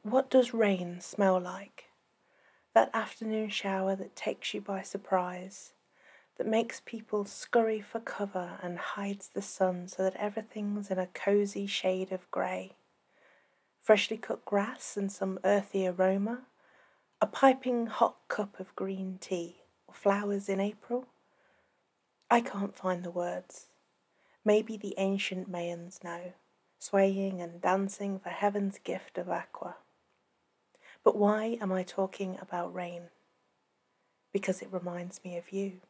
What does rain smell like? That afternoon shower that takes you by surprise, that makes people scurry for cover and hides the sun so that everything's in a cosy shade of grey. Freshly cut grass and some earthy aroma, a piping hot cup of green tea, or flowers in April? I can't find the words. Maybe the ancient Mayans know, swaying and dancing for heaven's gift of aqua. But why am I talking about rain? Because it reminds me of you.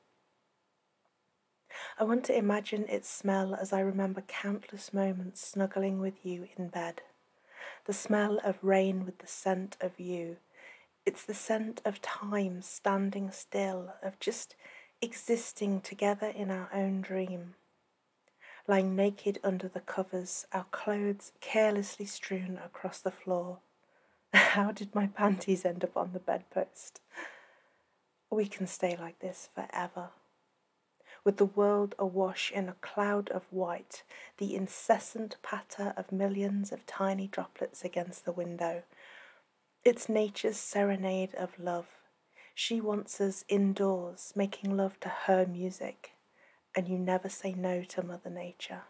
I want to imagine its smell as I remember countless moments snuggling with you in bed. The smell of rain with the scent of you. It's the scent of time standing still, of just existing together in our own dream. Lying naked under the covers, our clothes carelessly strewn across the floor. How did my panties end up on the bedpost? We can stay like this forever. With the world awash in a cloud of white, the incessant patter of millions of tiny droplets against the window. It's nature's serenade of love. She wants us indoors, making love to her music, and you never say no to Mother Nature.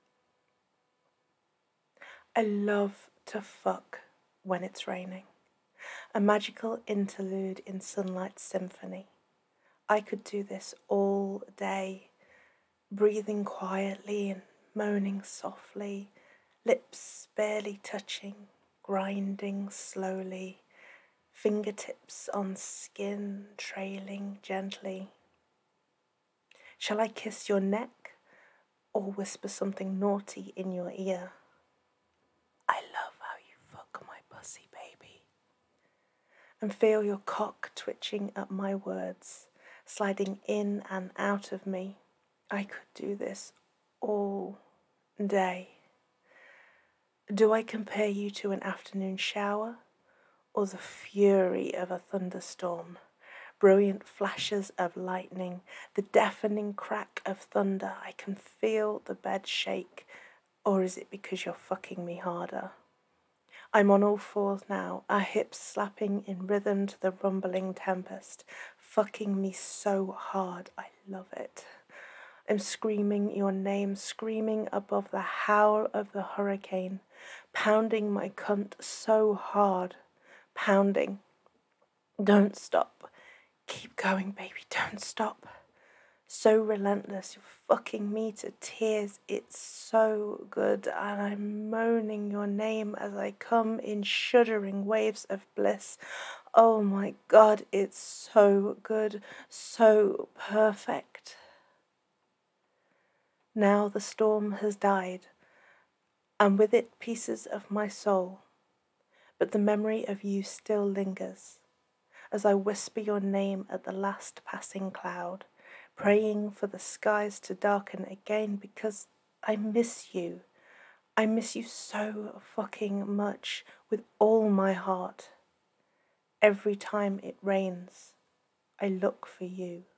I love to fuck when it's raining. A magical interlude in sunlight symphony. I could do this all day, breathing quietly and moaning softly, lips barely touching, grinding slowly, fingertips on skin trailing gently. Shall I kiss your neck or whisper something naughty in your ear? I love how you fuck my pussy, baby. And feel your cock twitching at my words, sliding in and out of me. I could do this all day. Do I compare you to an afternoon shower or the fury of a thunderstorm? Brilliant flashes of lightning, the deafening crack of thunder. I can feel the bed shake. Or is it because you're fucking me harder? I'm on all fours now, our hips slapping in rhythm to the rumbling tempest, fucking me so hard, I love it. I'm screaming your name, screaming above the howl of the hurricane, pounding my cunt so hard, pounding. Don't stop. Keep going, baby, don't stop. So relentless, you're fucking me to tears. It's so good, and I'm moaning your name as I come in shuddering waves of bliss. Oh my God, it's so good, so perfect. Now the storm has died, and with it pieces of my soul, but the memory of you still lingers as I whisper your name at the last passing cloud, praying for the skies to darken again because I miss you. I miss you so fucking much with all my heart. Every time it rains, I look for you.